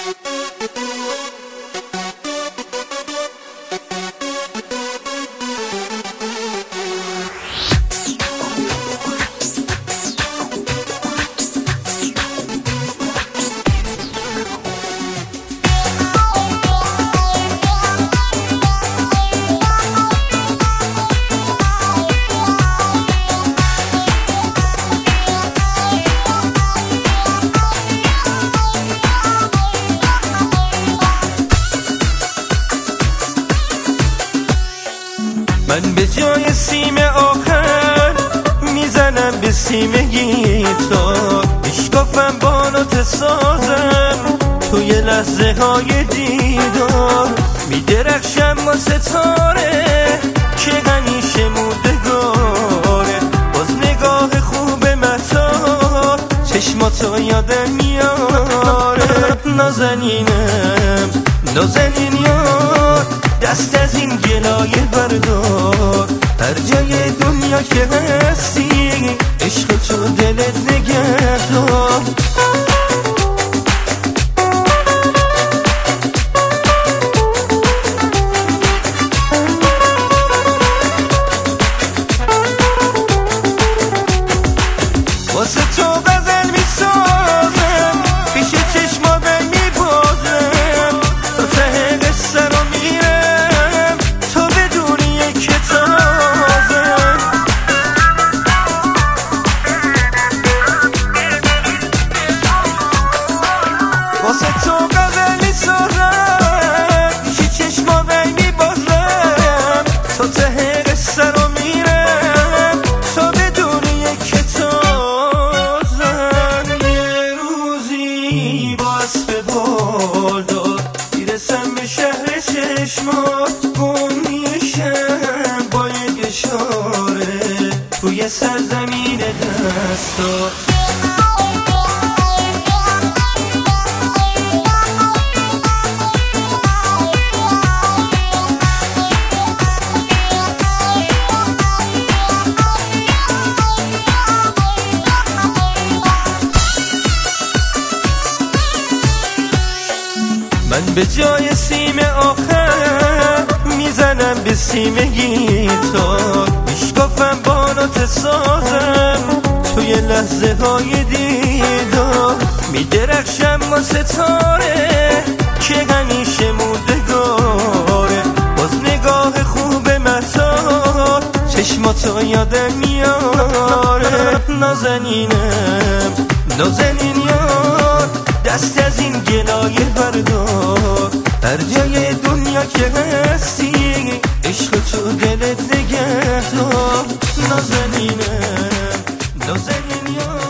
من به جای سیم آخر میزنم به سیم گیتار، میشکافم با نوت سازم توی لحظه های دیدار، میدرخشم با ستاره که همیشه موندگاره، باز نگاه خوب مهتاب چشماتو یادم میاره. نازنینم نازنین یار، دست از این گلایه بردار، هر جای دنیا که هستی عشق تو دلت نگه دار. واسه تو غزل میسازم، پیش چشماتم میبازم، تا ته قصه رو میرم تو بدونی که تازم. واسه تو غزل میسازم، پیش چشماتم میبازم، تا ته قصه رو میرم تو بدونی که میرسم به شهر چشمات، گم میشم با یک اشاره توی سرزمین دستات. من به جای سیم آخر میزنم به سیم گیتار، میشکافم با نوت سازم توی لحظه های دیدار، میدرخشم با ستاره که همیشه موندگاره، باز نگاه خوب مهتاب چشماتو یادم میاره. نازنینم نازنین یار، دست از این گلایه بردار، هر جای دنیا که هستی عشق تو دلت نگه دار. نازنینم نازنین یار.